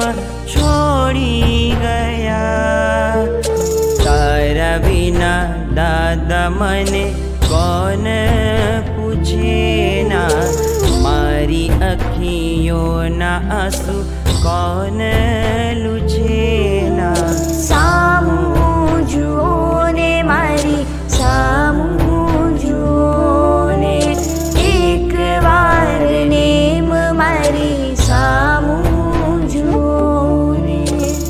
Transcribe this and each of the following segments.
છોડી ગયા. તારા વિના દાદા મને કોણ પૂછે ના, મારી અખીઓના આંસુ કોણ લૂછે ના. સામું જુઓ ને મારી સામું જુઓ ને, એક વાર નેમ મારી સામું જુઓ ને.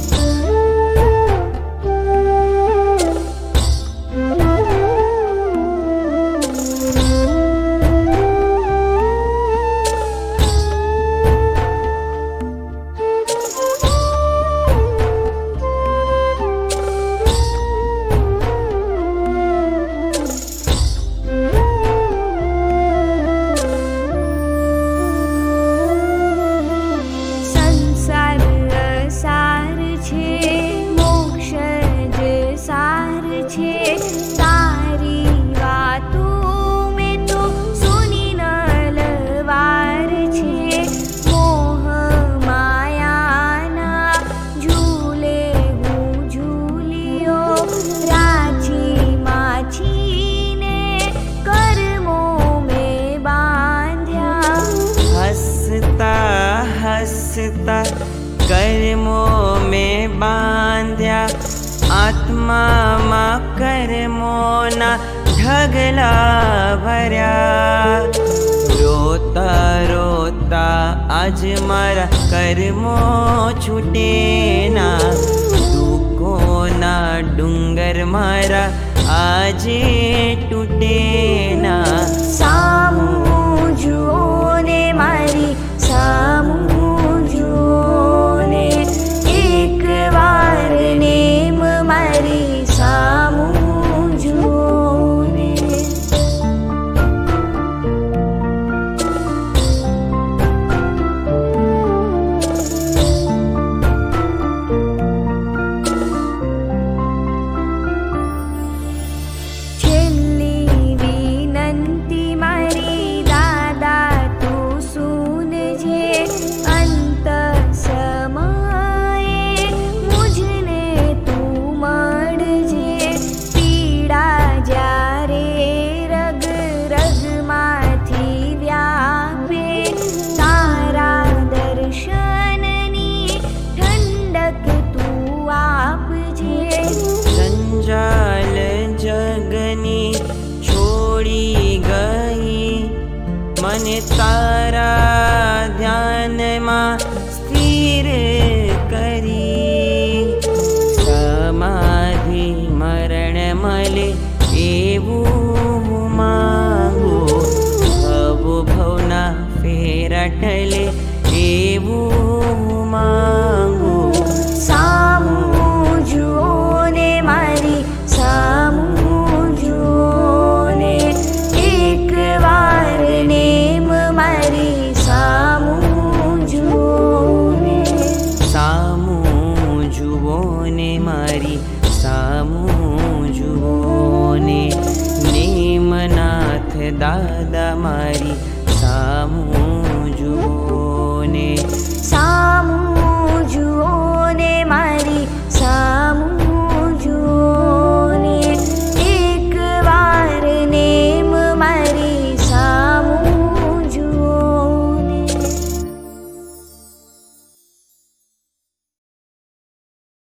हंसता कर्मों में बांध्या, आत्मा कर्मों ना ढगला भर्या. रोता रोता आज मारा कर्मो छूटे ना, दुखो ना डूंगर मारा આજે તૂટે ના. સામું જુઓ ને મારી સામું જુઓ ને, એક વાર નેમ મારી સામું જુઓ ને. જગની છોડી ગઈ મને તારી